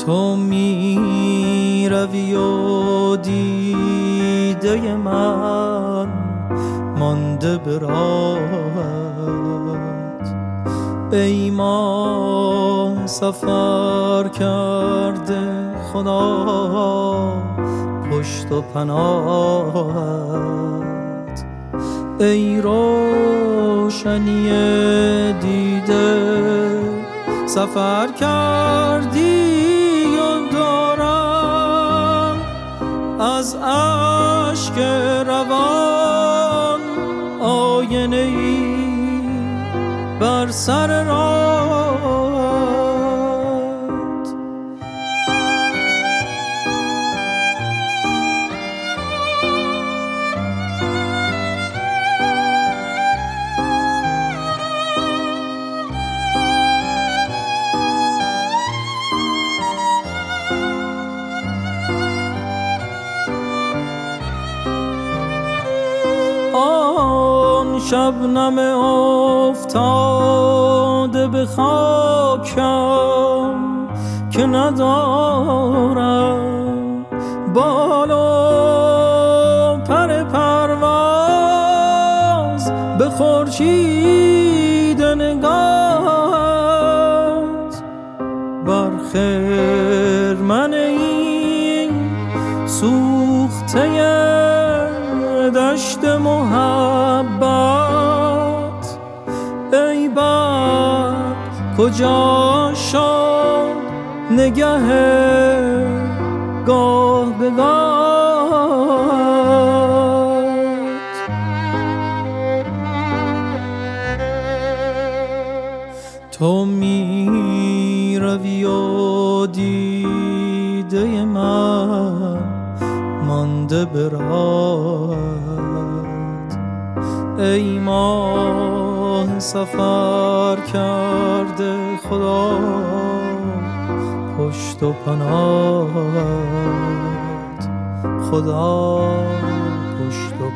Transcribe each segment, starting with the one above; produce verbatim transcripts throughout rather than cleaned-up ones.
تو می روی و دیده من مانده به راهت، ای ما سفر کرده خدا پشت و پناهت، ای روشنی دیده سفر کردی و دارم از اشک روان آینه ای بر سر راهت. آن شبنم افتاده به خاکم که ندارم بال و پر پرواز، به خورشید نگاهت بر خرمن این سوخته دشت محبت، ای بر کجا شد نگه گاه به گاهت. تو می روی و دیده من مانده به راهت، ای ماه سفر کرده خدا پشت و پناهت، خدا پشت و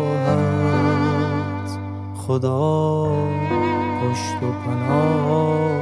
پناهت، خدا پشت و پناهت.